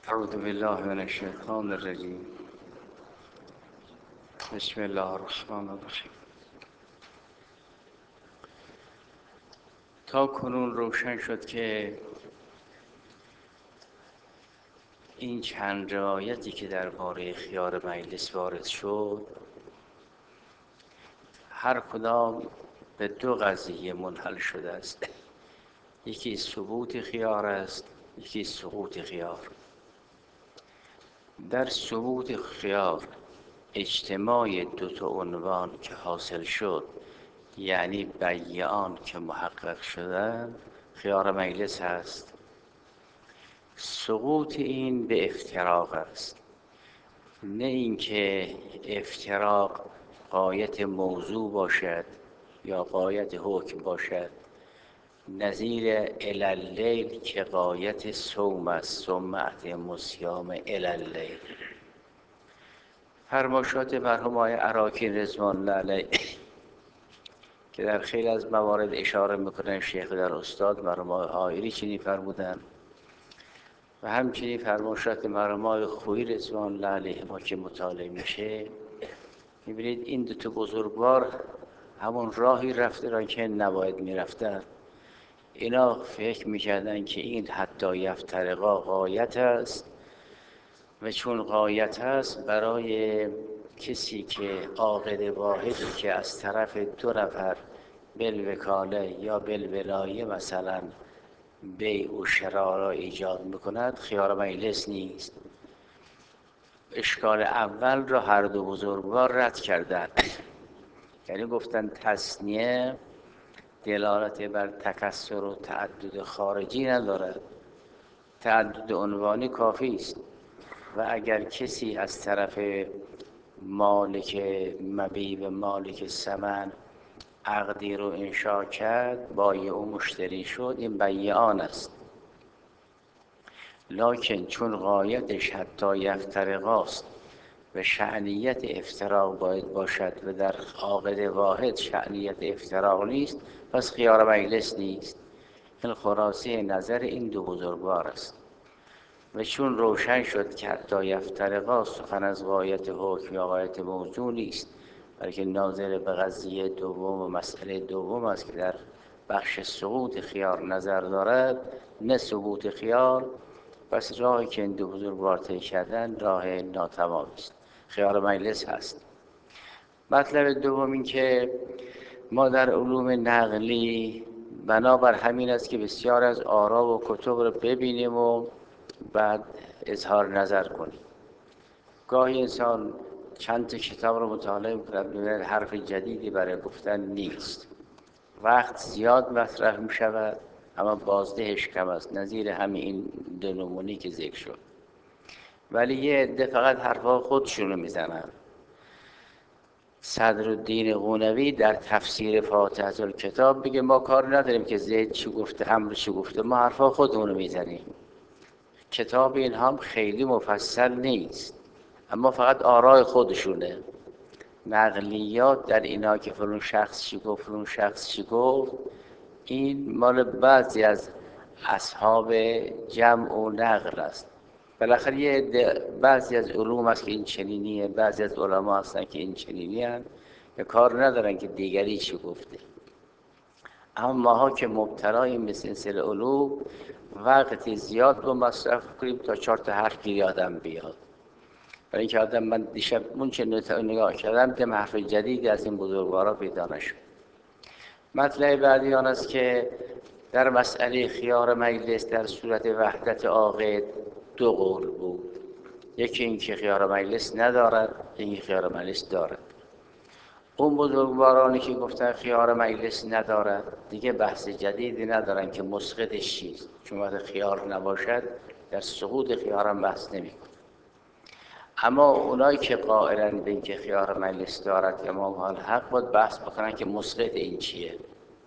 اعوذ بالله من الشیطان الرجیم. بسم الله الرحمن الرحیم. تا کنون روشن شد که این چند روایتی که درباره خیار مجلس وارد شد هر کدام به دو قضیه منحل شده است. یکی ثبوت خیار است، یکی سقوط خیار. در ثبوت خیار اجتماع دو تا عنوان که حاصل شد، یعنی بیان که محقق شدن، خیار مجلس هست. سقوط این به افتراق است، نه اینکه افتراق غایت موضوع باشد یا غایت حکم باشد، نظیر الی که غایت صوم است، ثم اتم الصیام الی اللیل. فرمایشات مرحوم آقای عراقی رضوان الله علیه که در خیلی از موارد اشاره میکنن شیخ در استاد مرحوم آقای حائری چنین فرمودن و همچنین فرمایشات مرحوم آقای خویی رضوان الله علیه ما که مطالعه میشه میبینید این دو تا بزرگوار همون راهی رفتن که نباید میرفتن. اینا فکر میکردن که این حتی یفترقا غایت است و چون غایت است برای کسی که عاقد واحدی که از طرف دو نفر بالوکاله یا بالولایه مثلا بیع و شراء را ایجاد میکند خیار مجلس نیست. اشکال اول را هر دو بزرگوار رد کردند، یعنی گفتن تثنیه دلالت بر تکثر و تعدد خارجی ندارد، تعدد عنوانی کافی است و اگر کسی از طرف مالک مبیع و مالک ثمن عقدی رو انشاء کرد، بایع و مشتری شد، این بیعان است. لکن چون غایتش حتی یفترقاست و شأنیت افتراق باید باشد و در عاقد واحد شأنیت افتراق نیست، پس خیار مجلس نیست. این خلاصه نظر این دو بزرگوار است. و چون روشن شد که حتی یفترقا سخن از غایت حکم یا غایت موضوع نیست، بلکه ناظر به قضیه دوم و مسئله دوم است که در بخش سقوط خیار نظر دارد نه ثبوت خیار، پس راهی که این دو بزرگوار طی کردن راه ناتمام است، خیار مجلس هست. مطلب دوم این که ما در علوم نقلی بنابر همین است که بسیار از آرا و کتب رو ببینیم و بعد اظهار نظر کنیم. گاهی انسان چند تا کتاب رو مطالعه می‌کنه ببیند حرف جدیدی برای گفتن نیست، وقت زیاد مطرح می‌شود اما بازدهش کم است، نظیر همین این دو نمونه‌ای که ذکر شد. ولی یه عده فقط حرفا خودشون رو میزنن. صدرالدین قونوی در تفسیر فاتحه الکتاب بگه ما کار نداریم که زید چی گفته امر چی گفته، ما حرفا خودمون رو میزنیم. کتاب این هم خیلی مفصل نیست اما فقط آراء خودشونه. نقلیات در اینا که فلان شخص چی گفت فلان شخص چی گفت، این مال بعضی از اصحاب جمع و نقل است. بالاخره یه بعضی از علوم هست که این چنینیه، بعضی از علما هستن که این چنینی هستن به کار ندارن که دیگری چی گفته. اما ماها که مبتلاییم به سلسله علوم وقتی زیاد رو مصرف کنیم تا 4 تا حرف گیری آدم بیاد. برای اینکه آدم من دیشب اون چه نگاه کردم دیدم حرف جدیدی از این بزرگوارا پیدا نشد. مطلب بعدی آن است که در مسئله خیار مجلس در صورت وحدت عاقد دو قول بود. یکی این که خیار مجلس ندارد، یکی خیار مجلس دارد. اون بزرگوارانی که گفتن خیار مجلس ندارد دیگه بحث جدیدی ندارن که مسقطش چیست، چون وقت خیار نباشد در سقوط خیار هم بحث نمی‌کنن. اما اونایی که قائلن به اینکه خیار مجلس دارد امام الحق باید بحث بکنن که مسقط این چیه.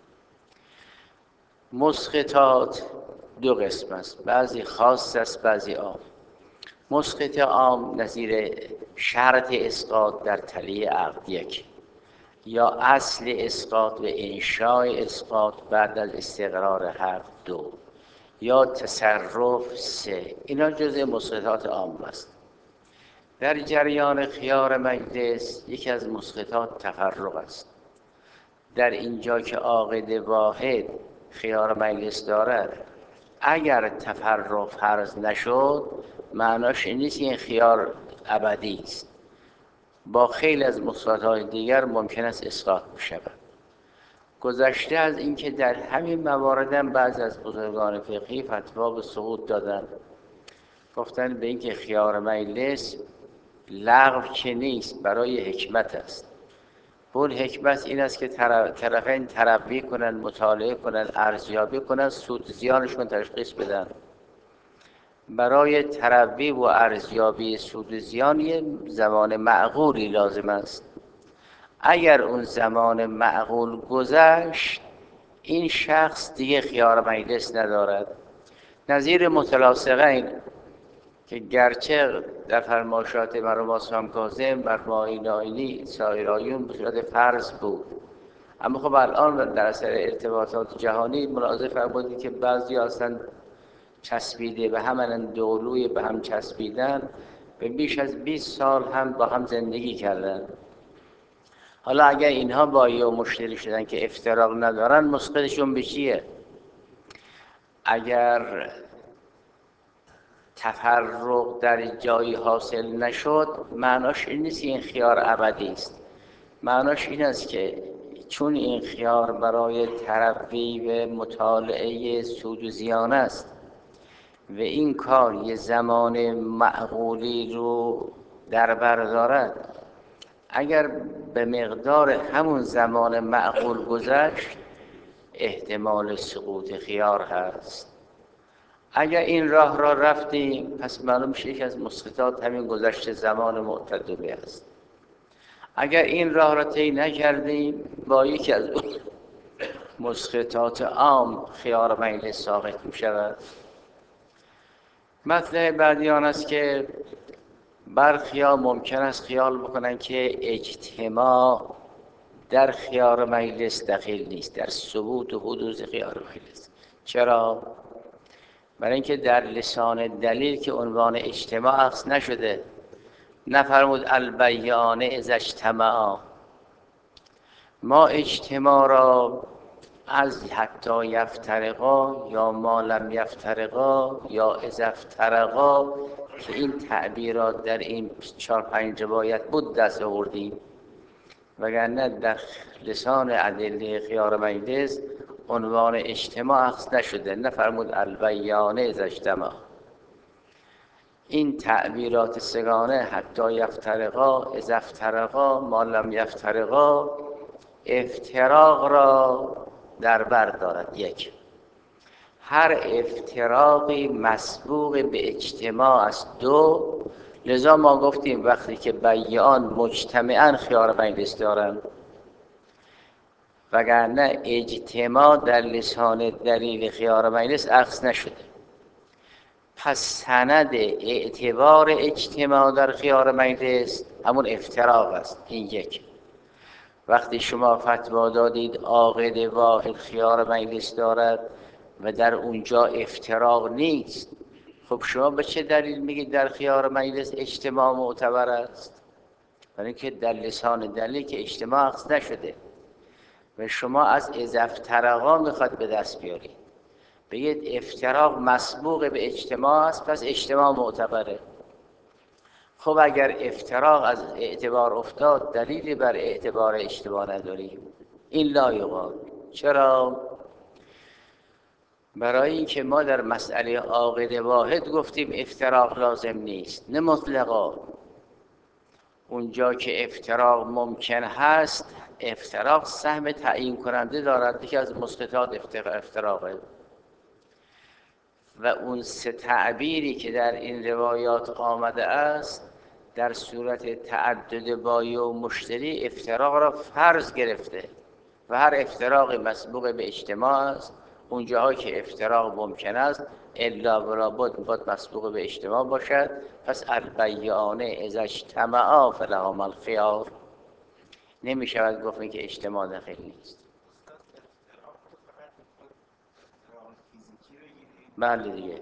مسقطات دو قسم است، بعضی خاص است بعضی عام. مسقط عام نظیر شرط اسقاط در تلی عقد یک، یا اصل اسقاط و انشاء اسقاط بعد از استقرار حق دو، یا تصرف 3. اینا جزء مسقطات عام است. در جریان خیار مجلس یکی از مسقطات تفرق است. در اینجا که عاقد واحد خیار مجلس دارد، اگر تفرق فرض نشد معناش این نیست این خیار ابدی است. با خیلی از مسقطات دیگر ممکن است اسقاط بشود. گذشته از اینکه در همین موارد بعضی از بزرگان فقهی فتوا به سقوط دادند، گفتن به اینکه خیار مجلس لغو که نیست، برای حکمت است. اون حکمت این است که طرفین تربی کنن، مطالعه کنن، ارزیابی کنن، سود زیانشون تشخیص بدن. برای تربی و ارزیابی سود زیان یه زمان معقولی لازم است. اگر اون زمان معقول گذشت، این شخص دیگه خیار مجلس ندارد. نظیر متلاصقین که گرچه در فرمایشات مرحوم آصف کاظم بر معین آیینی سایرایون به صورت فرض بود، اما خب الان در اثر ارتباطات جهانی ملاحظه فرمودید که بعضی اصلا چسبیده به هم، دولوی به هم چسبیدن، به بیش از 20 سال هم با هم زندگی کردن. حالا اگر اینها بایی و مشتری شدن که افتراق ندارن، مسقطشون به چیه؟ اگر تفرق در جایی حاصل نشد، معناش این نیست این خیار ابدی است. معناش این است که چون این خیار برای تربی و مطالعه سود و زیان است و این کار یه زمان معقولی رو در بر دارد، اگر به مقدار همون زمان معقول گذشت، احتمال سقوط خیار هست. اگر این راه را رفتیم، پس معلوم میشه یک از مسقطات همین گذشت زمان معتدله است. اگر این راه را طی نکردیم، با یکی از مسقطات عام خیار مجلس ساقط میشود. مطلب بعدی آن است که برخی‌ها ممکن است خیال بکنن که اجتماع در خیار مجلس دخیل نیست، در ثبوت و حدوث خیار مجلس. چرا؟ برای اینکه در لسان دلیل که عنوان اجتماع اخذ نشده، نفرمود البیعان اذا اجتمعا. ما اجتماع را از حتی یفترقا یا ما لم یفترقا یا اذا افترقا که این تعبیرات در این 4-5 روایت بود دست آوردیم، وگرنه در لسان ادله خیار مجلس عنوان اجتماع اخذ نشده. نفرمود البیعان اذا اجتمعا. این تعبیرات سگانه حتی یفترقا، اذا افترقا، ما لم یفترقا، افتراق را در بر دارد. یک، هر افتراقی مسبوق به اجتماع است. دو، لذا ما گفتیم وقتی که بیعان مجتمعاً خیار مجلس دارند، وگرنه اجتماع در لسان دلیل خیار مجلس اخذ نشده. پس سند اعتبار اجتماع در خیار مجلس همون افتراق است. این یک. وقتی شما فتوا دادید عاقد واحد خیار مجلس دارد و در اونجا افتراق نیست، خب شما به چه دلیل میگید در خیار مجلس اجتماع معتبر است؟ برای اینکه در لسان دلیل که اجتماع اخذ نشده و شما از اذا افترقا میخواد به دست بیارید. بگید افتراق مسبوق به اجتماع است، پس اجتماع معتبره. خب اگر افتراق از اعتبار افتاد، دلیلی بر اعتبار اجتماع نداریم. این لا یقال. چرا؟ برای اینکه ما در مسئله عاقد واحد گفتیم افتراق لازم نیست، نه مطلقا. اونجا که افتراق ممکن هست، افتراق سهم تعیین کننده دارد. یکی از مسقطات افتراقه. و اون سه تعبیری که در این روایات آمده است، در صورت تعدد بایع و مشتری افتراق را فرض گرفته و هر افتراقی مسبوق به اجتماع است. اون جاهایی که افتراق ممکن است الا ولا بد مسبوق به اجتماع باشد. پس البیعان اذا اجتمعا فلهما الخیار. نمی شود گفت که اجتماع داخل نیست. بله دیگه.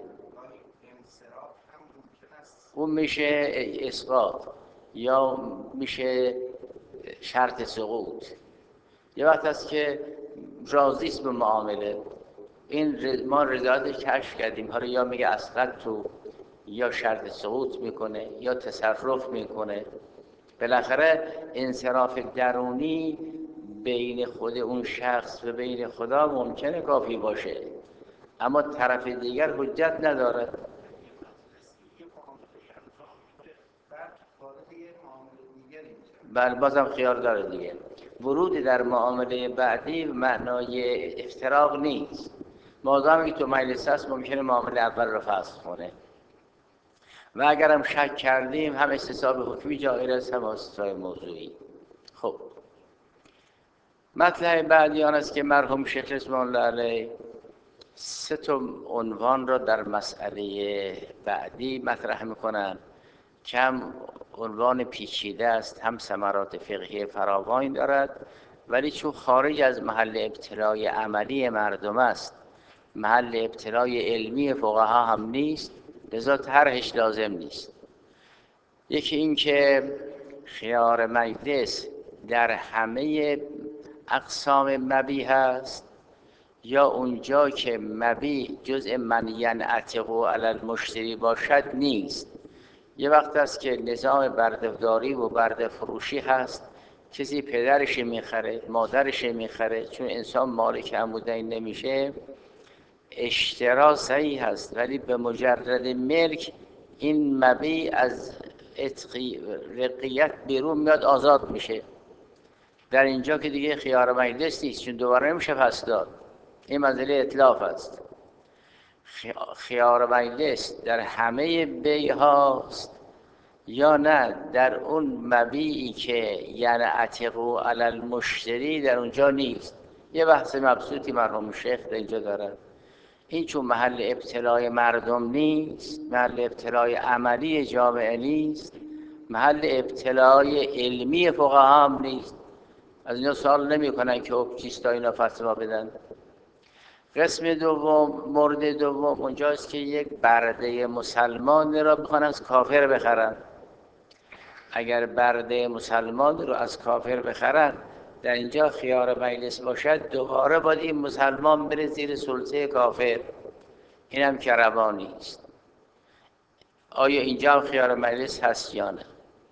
اون میشه اسقاط یا میشه شرط سقوط. یه وقت هست که راضیست به معامله، ما رضایتش کشف کردیم، حالا یا میگه اسقط تو، یا شرط سقوط میکنه یا تصرف میکنه. بالاخره انصراف درونی بین خود اون شخص و بین خدا ممکنه کافی باشه، اما طرف دیگر حجت نداره. بله بازم خیار داره دیگه. ورود در معامله بعدی معنای افتراق نیست. مادامی که تو مجلس هست ممکنه معامله اول رو فسخ کنه و اگر هم شک کردیم هم استصحاب حکمی جائر است هم استصحاب موضوعی. خب مطلب بعدی آن است که مرحوم شیخ رضوان الله علیه 3 عنوان را در مسئله بعدی مطرح میکنن که هم عنوان پیچیده است، هم ثمرات فقهی فراوان دارد، ولی چون خارج از محل ابتلای عملی مردم است، محل ابتلای علمی فقها هم نیست، لذا طرحش لازم نیست. یکی این که خیار مجلس در همه اقسام مبیح است یا اونجا که مبیح جزء من ینعتق علی المشتری باشد نیست. یه وقت است که نظام بردهداری و برده فروشی هست، کسی پدرش میخره، مادرش میخره، چون انسان مالک عمودین نمیشه، اشترا صحیح هست ولی به مجرد ملک این مبیع از رقیت بیرون میاد، آزاد میشه. در اینجا که دیگه خیار مجلس نیست، چون دوباره نمیشه پس داد، این مسئله اتلاف است. خیار مجلس در همه بیع هاست یا نه در اون مبیعی که یعنی عتقو علی المشتری در اونجا نیست. یه بحث مبسوطی مرحوم شیخ در اینجا دارد. این چون محل ابتلای مردم نیست، محل ابتلای عملی جامعه نیست، محل ابتلای علمی فقها هم نیست، از اینا سوال نمی کنن که چیست تا اینا فتوا بدن. قسم دوم، مورد دوم اونجاست که یک برده مسلمان را بخوان از کافر بخرن. اگر برده مسلمان رو از کافر بخرن، در اینجا خیار مجلس باشد، دوباره باید این مسلمان بره زیر سلطه کافر، این هم که روا نیست. آیا اینجا هم خیار مجلس هست یا نه؟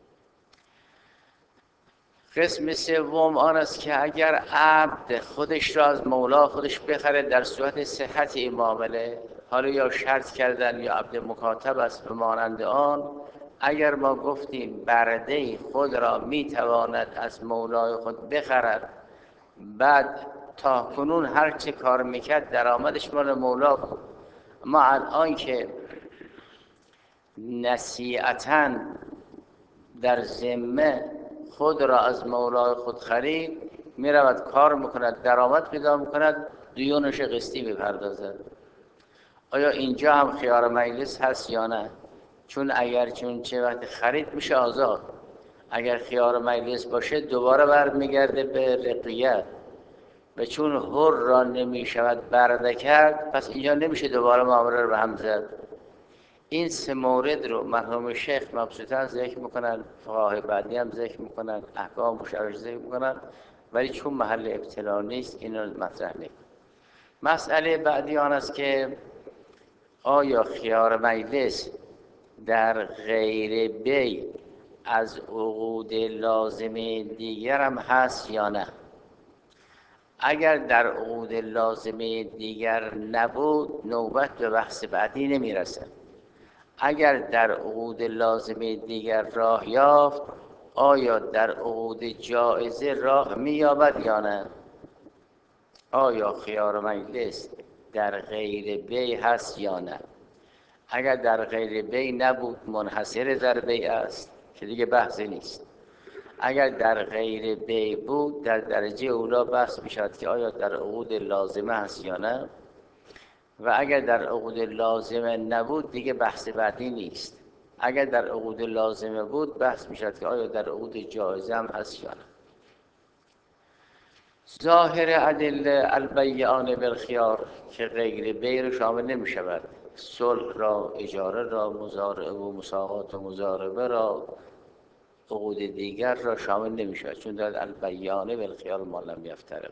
قسم سوم آن است که اگر عبد خودش را از مولا خودش بخره در صورت صحت این معامله، حالا یا شرط کردن یا عبد مکاتب است به مانند آن، اگر ما گفتیم برده خود را میتواند از مولای خود بخرد، بعد تا کنون هر چه کار میکرد درآمدش مال مولا بود، ما الان که نصیحتاً در ذمه خود را از مولای خود خرید، میرود کار میکند، درآمد پیدا میکند، دیونش قسطی میپردازد. آیا اینجا هم خیار مجلس هست یا نه؟ چون اگر چه وقت خرید میشه آزاد، اگر خیار مجلس باشه دوباره برمیگرده به رقیت، و چون حر را نمیشود برده کرد، پس اینجا نمیشه دوباره معامله رو به هم زد. این 3 مورد رو مرحوم شیخ مبسوطاً ذکر میکنن، فقهای بعدی هم ذکر میکنن، احکام مشرعش ذکر میکنن، ولی چون محل ابتلا نیست اینو مطرح نمیکنن. مسئله بعدی آن است که آیا خیار مجلس در غیر بیع از عقود لازمه دیگر هم هست یا نه؟ اگر در عقود لازمه دیگر نبود، نوبت به بحث بعدی نمیرسه. اگر در عقود لازمه دیگر راه یافت، آیا در عقود جائزه راه می‌یابد یا نه؟ آیا خیار مجلس در غیر بیع هست یا نه؟ اگر در غیر بیع نبود، منحصر در بیع است که دیگه بحثی نیست. اگر در غیر بیع بود، در درجه اولا بحث میشود که آیا در عقود لازمه هست یا نه، و اگر در عقود لازمه نبود دیگه بحث بعدی نیست. اگر در عقود لازمه بود، بحث میشود که آیا در عقود جایزه هم هست یا نه. ظاهر ادله البیان بالخیار که غیر بی رو شامل نمی شود، صلح را، اجاره را، مزارعه و مساقات و مزاربه را، عقود دیگر را شامل نمی شود، چون در البیان بالخیار ما لم یفترق.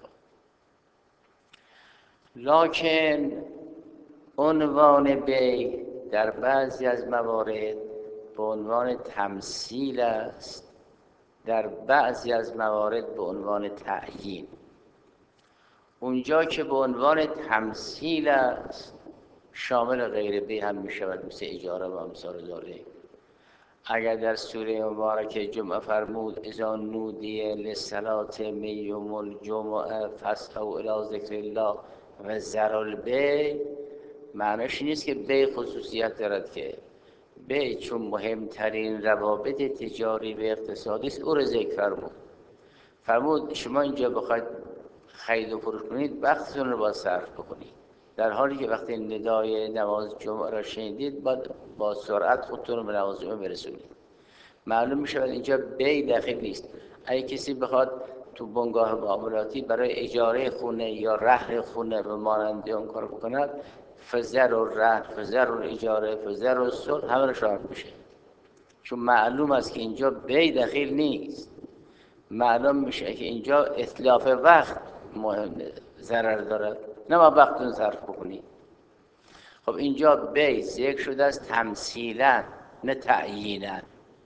لکن عنوان بی در بعضی از موارد به عنوان تمثیل است، در بعضی از موارد به عنوان تعیین. اونجا که به عنوان تمثیل است شامل غیر بی هم می شود، مثل اجاره و امثال ذالک. اگر در سوره مبارکه جمعه فرمود اذا نودی للصلاة من یوم الجمعه فاسعوا الی ذکر الله و ذروا البیع، معنیش نیست که بی خصوصیت دارد، که بی چون مهمترین روابط تجاری و اقتصادی است او را ذکر فرمود شما اینجا بخواید خرید و فروش کنید وقتتون رو با صرف بکنید، در حالی که وقتی ندای نماز جمعه را شنیدید با سرعت خودتون رو به نماز جمعه برسونید. معلوم می شود اینجا بی داخل نیست. اگه کسی بخواد تو بنگاه معاملاتی برای اجاره خونه یا رهن خونه به مانند اون کار بکند، فزر و رهن، فزر و اجاره، فزر و صلح همه رو شامل میشه، چون معلوم است که اینجا بی داخل نیست. معلوم میشه که اینجا اتلاف وقت مهم ضرر دارد، نه ما وقتتون صرف بکنید. خب اینجا بی ذکر شده است تمثیلا نه تعیینا.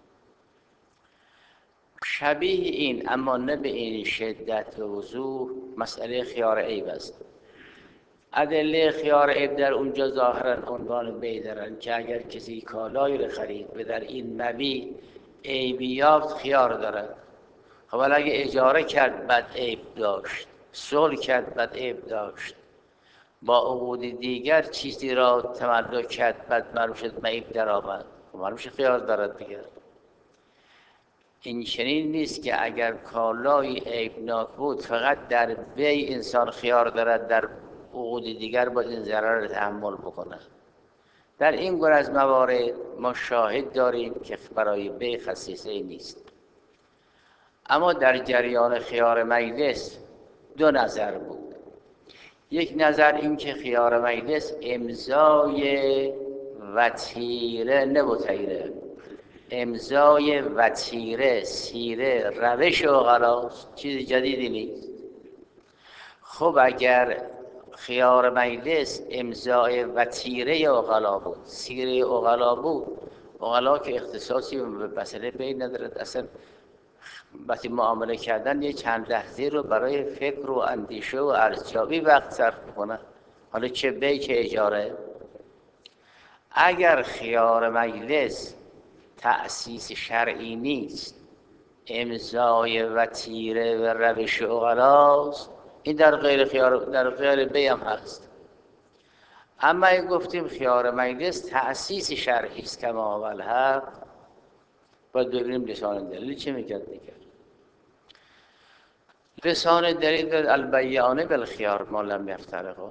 شبیه این اما نه به این شدت و وضوح مسئله خیار عیب است. ادله خیار عیب در اونجا ظاهرا عنوان بی دارن که اگر کسی کالایی رو خرید و در این مبیع عیبی یافت خیار دارد. خب اگه اجاره کرد بعد عیب داشت، صلح کرد بعد عیب داشت، با عقود دیگر چیزی را تملک کرد بعد معلوم شد عیب در آمد، معلوم شد خیار دارد دیگر. این چنین نیست که اگر کالای عیبناک بود فقط در بی انسان خیار دارد، در عقود دیگر باید این ضرر را تحمل بکنه. در این گونه از موارد ما شاهد داریم که برای بی خصیصه نیست. اما در جریان خیار مجلس دو نظر بود. یک نظر این که خیار مجلس امضای وتیره نه بطیره، امضای وتیره، سیره، روش عقلاست، چیز جدیدی نیست. خب اگر خیار مجلس امضای وتیره عقلا بود، سیره عقلا بود، عقلا که اختصاصی به مسئله بین ندارد، اصلا وقتی معامله کردن یه چند لحظه رو برای فکر و اندیشه و ارزیابی وقت صرف کنه، حالا چه بی چه اجاره. اگر خیار مجلس تأسیس شرعی نیست، امضای وتیره و روش عقلاست، این در غیر خیار، در غیر بی هم هست. اما اگه گفتیم خیار مجلس تأسیس شرعی است کما هو الحق، باید ببینیم لسان دلیل چه میگه دیگه. لسان دلیل البیان بالخیار ما لم یفترقا،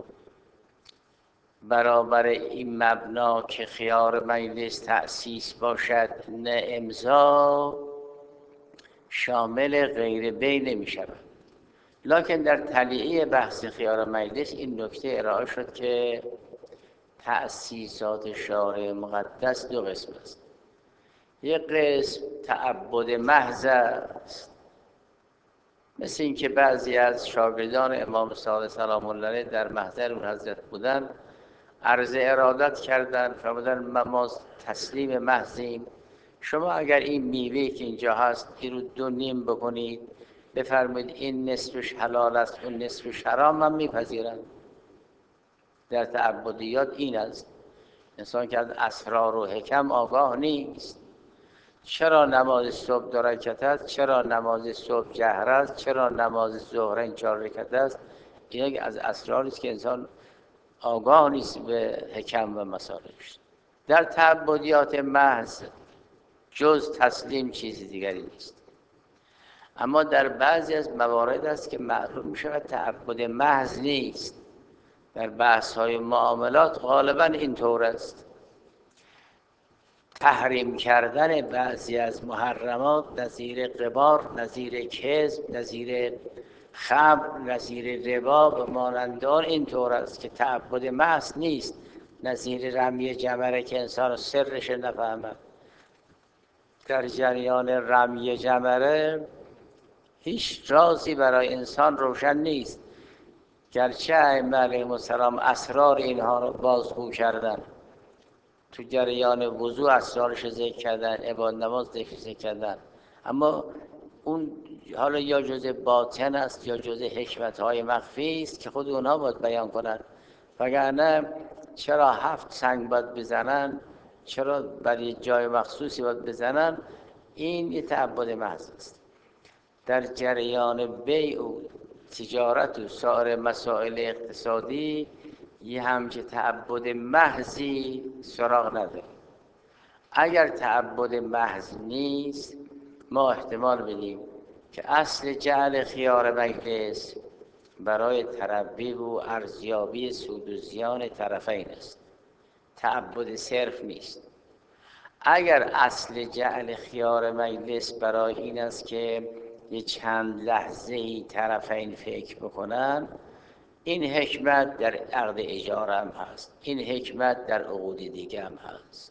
برابر این مبنا که خیار مجلس تأسیس باشد نه امضا، شامل غیر بی نمی شود. لکن در تلیعه بحث خیار مجلس این نکته ارائه شد که تأسیسات شارع مقدس دو قسم است. یک قسم تعبد محض است، مثل اینکه بعضی از شاگردان امام صادق سلام الله علیه در محضر اون حضرت بودن عرض ارادت کردن، فرمودن ما تسلیم محضیم، شما اگر این میوه که اینجا هست این رو دو نیم بکنید، بفرمایید این نصفش حلال است اون نصفش حرام، من میپذیرم. در تعبدیات این است، انسان که از اسرار و حکم آگاه نیست. چرا نماز صبح 2 رکعت است، چرا نماز صبح جهر است، چرا نماز ظهر 4 رکعت است، این از اسراری است که انسان آگاه نیست به حکم و مصالحش. در تعبدیات محض جز تسلیم چیزی دیگری نیست. اما در بعضی از موارد است که معلوم می شود تعبد محض نیست. در بحث های معاملات غالبا اینطور است، تحریم کردن بعضی از محرمات نظیر قمار، نظیر کذب، نظیر خمر نظیر ربا و مانندان اینطور است که تعبد محض نیست، نظیر رمی جمره که انسان سرش نفهمد. در جریان رمی جمره هیچ رازی برای انسان روشن نیست، گرچه ائمه علیهم السلام اسرار اینها رو بازگو کردن، تو جریان وضوء اسرارش ذکر کردن، عبادت نماز ذکر کردن، اما اون حالا یا جزء باطن است یا جزء حکمت‌های مخفی است که خود اونها باید بیان کنند. وگرنه چرا 7 سنگ باید بزنن، چرا برای جای مخصوصی باید بزنن؟ این یه تعبد محض است. در جریان بیع و تجارت و سایر مسائل اقتصادی یه همچه تعبد محضی سراغ نداره. اگر تعبد محض نیست، ما احتمال بدیم که اصل جعل خیار مجلس برای تربی و ارزیابی سود و زیان طرفین است، تعبد صرف نیست. اگر اصل جعل خیار مجلس برای این است که یه چند لحظه‌ای طرفین فکر بکنن، این حکمت در عقد اجاره هم هست، این حکمت در عقود دیگه هم هست.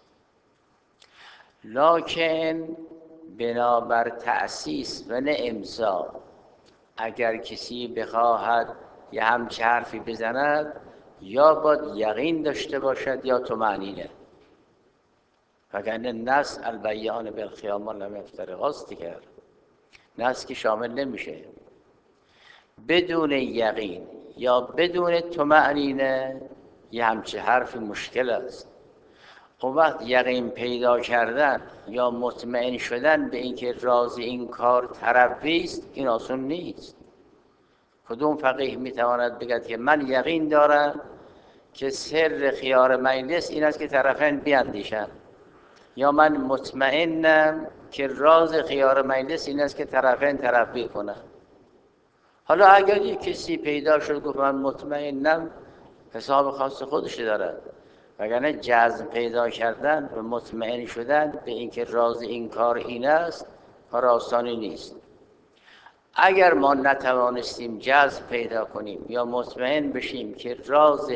لکن بنابر تأسیس و نه امضا، اگر کسی بخواهد یه همچه حرفی بزند، یا باید یقین داشته باشد یا طمأنینه. وگرنه نص البیان بالخیار ما لم یفترقا است دیگر، نص که شامل نمیشه. بدون یقین یا بدون طمأنینه یه همچه حرفی مشکل است. اون وقت یقین پیدا کردن یا مطمئن شدن به اینکه راز این کار تربی است، این آسان نیست. کدوم فقیه میتواند بگد که من یقین دارم که سر خیار مجلس این است که طرفین بیاندیشند، یا من مطمئنم که راز خیار مجلس این است که طرفین تربی کنند. حالا اگر یک کسی پیدا شد گفت من مطمئنم، حساب خاص خودش دارد. وگرنه جزم پیدا کردن و مطمئن شدن به اینکه راز این کار این است کار آسانی نیست. اگر ما نتوانستیم جزم پیدا کنیم یا مطمئن بشیم که راز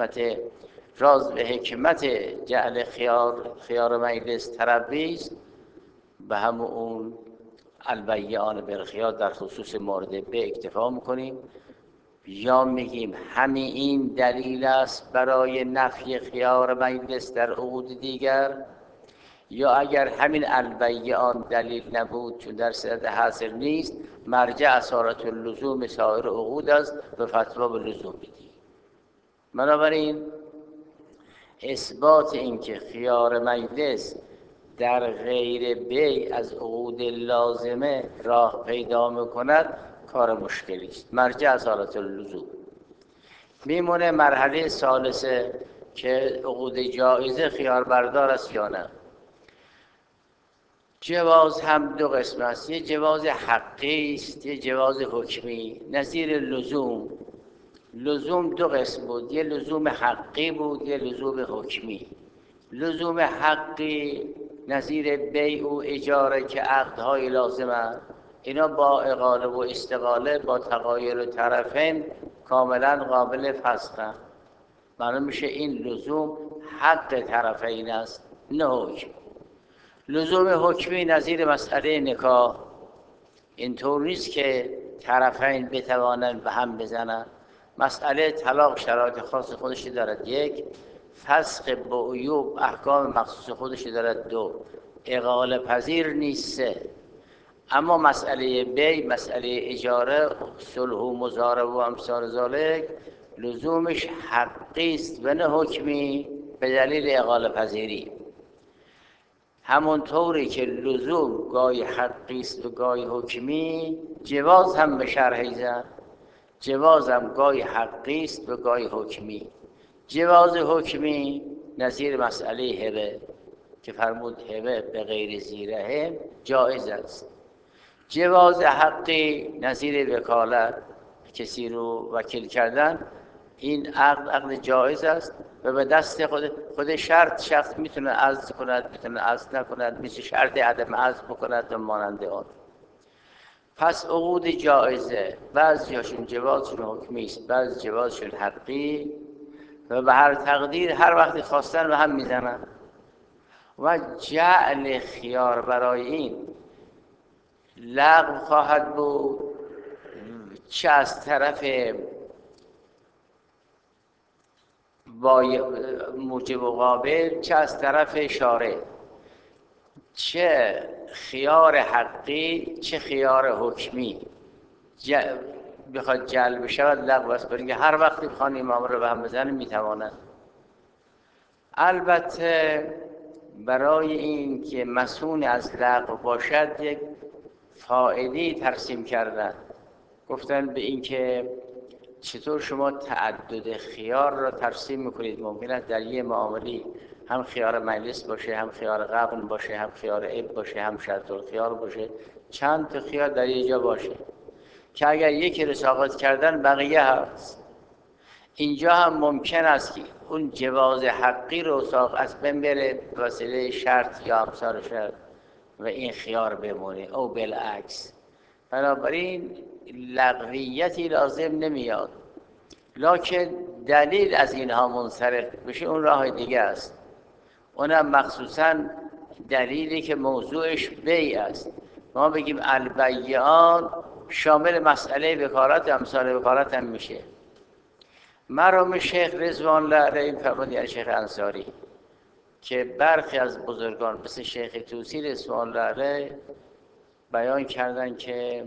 و حکمت جعل خیار مجلس تربی است، به همون اون البیان بالخیار در خصوص مورد به اکتفا میکنیم، یا میگیم همین این دلیل است برای نفی خیار مجلس در عقود دیگر، یا اگر همین البیان دلیل نبود چون در صدت حاصل نیست، مرجع اصالت اللزوم سایر عقود است و فتوا به لزوم بدیم. بنابراین اثبات اینکه خیار مجلس در غیر بیع از عقود لازمه راه پیدا میکند کار مشکلی است. مرجع اصالت اللزوم. میمونه مرحله ثالثه که عقود جایزه خیار بردار است یا نه. جواز هم دو قسم است، یه جواز حقی است، یه جواز حکمی. نظیر لزوم دو قسم بود، یه لزوم حقی بود، یه لزوم حکمی. لزوم حقی نظیر بیع و اجاره که عقدهای لازمه، اینا با اقاله و استقاله با تغایر طرفین کاملا قابل فسخ. معلوم میشه این لزوم حق طرفین است نه حکم. لزوم حکمی نظیر مسئله نکاح، اینطور نیست که طرفین بتوانند به هم بزنند. مسئله طلاق شرایط خاص خودشی دارد، یک. فسخ با عیوب احکام مخصوص خودشی دارد، دو. اقاله پذیر نیست، سه. اما مسئله بیع، مسئله اجاره، صلح و مضاربه و امثال ذالک لزومش حقی است و نه حکمی به دلیل اقاله پذیری. همونطوری که لزوم گاهی حقی است و گاهی حکمی، جواز هم به شرح زن، جواز هم گاهی حقی است و گاهی حکمی. جواز حکمی نظیر مسئله هبه که فرمود هبه به غیر زیرهم جایز است. جواز حقی نظیر وکالت، کسی رو وکیل کردن، این عقد جایز است و به دست خود شخص میتونه عزل کند، میتونه عزل نکند، میشه شرط عدم عزل بکند و مانند آن. پس عقود جایزه بعضیاشون جوازشون حکمی است، بعضی جوازشون حقی و به هر تقدیر هر وقتی خواستن به هم میزنن و جعل خیار برای این لغو خواهد بود، چه از طرف موجب و قابل، چه از طرف شارع، چه خیار حقی چه خیار حکمی بخواد جلب شود لغو است، برای هر وقتی بخوان امام رو به هم بزنن میتوانند. البته برای این که مسئول از لغو باشد یک فائده‌ای ترسیم کردن، گفتن به این که چطور شما تعدد خیار را ترسیم میکنید، ممکن است در یه معامله هم خیار مجلس باشه، هم خیار قبل باشه، هم خیار اب باشه، هم شرط الخیار باشه، چند تا خیار در یه جا باشه که اگر یکی رو ساقط کردن بقیه هست. اینجا هم ممکن است که اون جواز حقی رو ساقط از بین بره به وسیله شرط یا امثال شرط و این خیار بمونه او بالعکس. بنابراین لغویتی لازم نمیاد، لکن دلیل از اینها منصرف بشه اون راه دیگه است، اونم مخصوصاً دلیلی که موضوعش بیع است. ما بگیم البیعان شامل مسئله وکالت امثال وکالت هم میشه. مرحوم شیخ رضوان الله علیه فرمودن، شیخ انصاری، که برخی از بزرگان مثل شیخ طوسی رضوان الله علیه بیان کردن که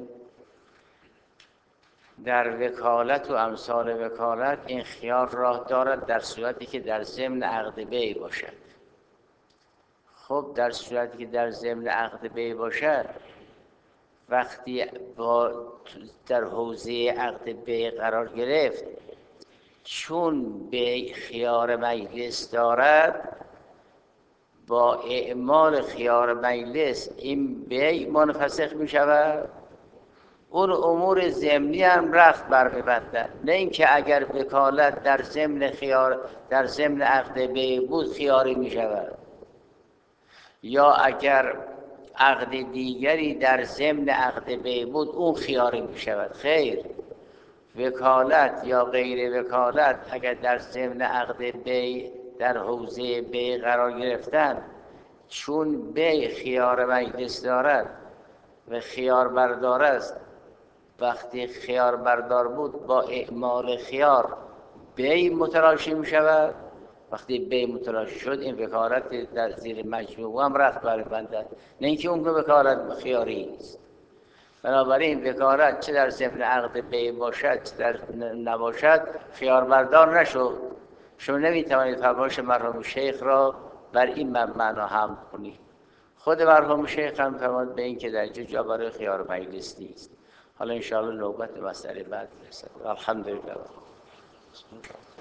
در وکالت و امثال وکالت این خیار راه دارد در صورتی که در ضمن عقد بیع باشد. خب در صورتی که در ضمن عقد بیع باشد، وقتی در حوزه عقد بیع قرار گرفت، چون بیع خیار مجلس دارد، با اعمال خیار مجلس این بیع منفسخ می شود، اون امور ضمنی هم رفت برمی‌بندد. نه اینکه اگر وکالت در ضمن خیار در ضمن عقد بیع بود خیاری می شود، یا اگر عقد دیگری در ضمن عقد بیع بود اون خیاری می شود. خیر، وکالت یا غیر وکالت اگر در ضمن عقد بیع در حوزه بیع قرار گرفتن، چون بیع خیار مجلس دارد و خیار بردار است، وقتی خیار بردار بود با اعمال خیار بیع متلاشی می شود، وقتی بیع متلاشی شد این وکالت در زیر مجموعه هم رفت برمی‌بندد، نه اینکه اون وکالت خیاری است. بنابراین وکالت چه در ضمن عقد بیع باشد چه در نباشد خیار بردار نشد. شما نمیتوانید فرمایش مرحوم شیخ را بر این معنا حمل کنید. خود مرحوم شیخ هم فرمود به این که در جا برای خیار مجلس نیست. حالا انشاءالله نوبت مسئله بعد میرسد. الحمدلله.